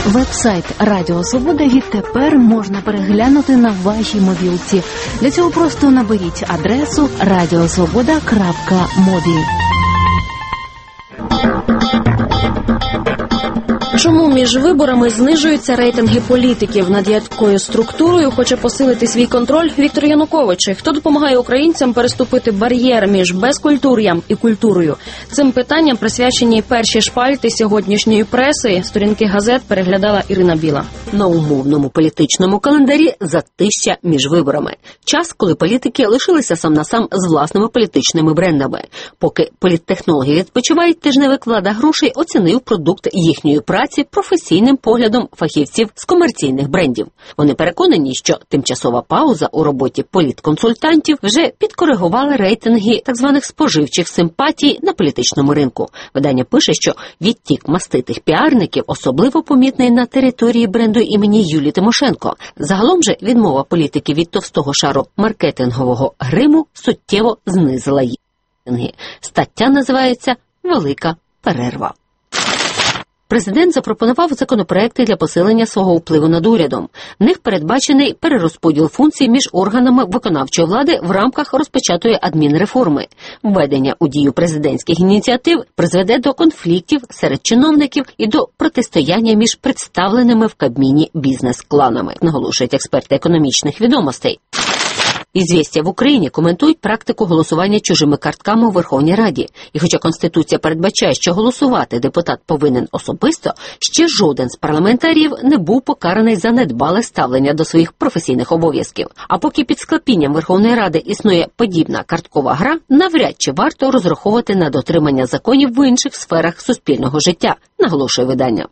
Веб-сайт Радіо Свобода відтепер можна переглянути на вашій мобілці. Для цього просто наберіть адресу radiosvoboda.mobi. Чому між виборами знижуються рейтинги політиків? Над якою структурою хоче посилити свій контроль Віктор Янукович? Хто допомагає українцям переступити бар'єр між безкультур'ям і культурою? Цим питанням присвячені перші шпальти сьогоднішньої преси. Сторінки газет переглядала Ірина Біла. На умовному політичному календарі затища між виборами. Час, коли політики лишилися сам на сам з власними політичними брендами. Поки політтехнологи відпочивають, тижневик Влада Грошей оцінив продукт їхньої праці професійним поглядом фахівців з комерційних брендів. Вони переконані, що тимчасова пауза у роботі політконсультантів вже підкоригували рейтинги так званих споживчих симпатій на політичному ринку. Видання пише, що відтік маститих піарників особливо помітний на території бренду імені Юлії Тимошенко. Загалом же відмова політики від товстого шару маркетингового гриму суттєво знизила їх рейтинги. Стаття називається «Велика перерва». Президент запропонував законопроекти для посилення свого впливу над урядом. В них передбачений перерозподіл функцій між органами виконавчої влади в рамках розпочатої адмінреформи. Введення у дію президентських ініціатив призведе до конфліктів серед чиновників і до протистояння між представленими в Кабміні бізнес-кланами, наголошують експерти економічних відомостей. «Ізвістя» в Україні коментують практику голосування чужими картками у Верховній Раді. І хоча Конституція передбачає, що голосувати депутат повинен особисто, ще жоден з парламентаріїв не був покараний за недбале ставлення до своїх професійних обов'язків. А поки під склепінням Верховної Ради існує подібна карткова гра, навряд чи варто розраховувати на дотримання законів в інших сферах суспільного життя, наголошує видання.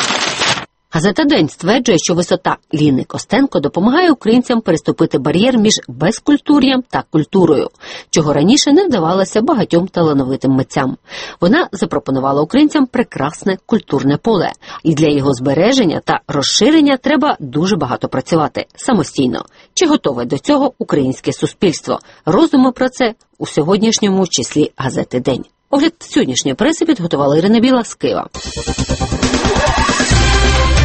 Газета «День» стверджує, що висота Ліни Костенко допомагає українцям переступити бар'єр між безкультур'ям та культурою, чого раніше не вдавалося багатьом талановитим митцям. Вона запропонувала українцям прекрасне культурне поле, і для його збереження та розширення треба дуже багато працювати самостійно. Чи готове до цього українське суспільство? Роздуми про це у сьогоднішньому числі газети «День». Огляд сьогоднішньої преси підготувала Ірина Біла з Києва.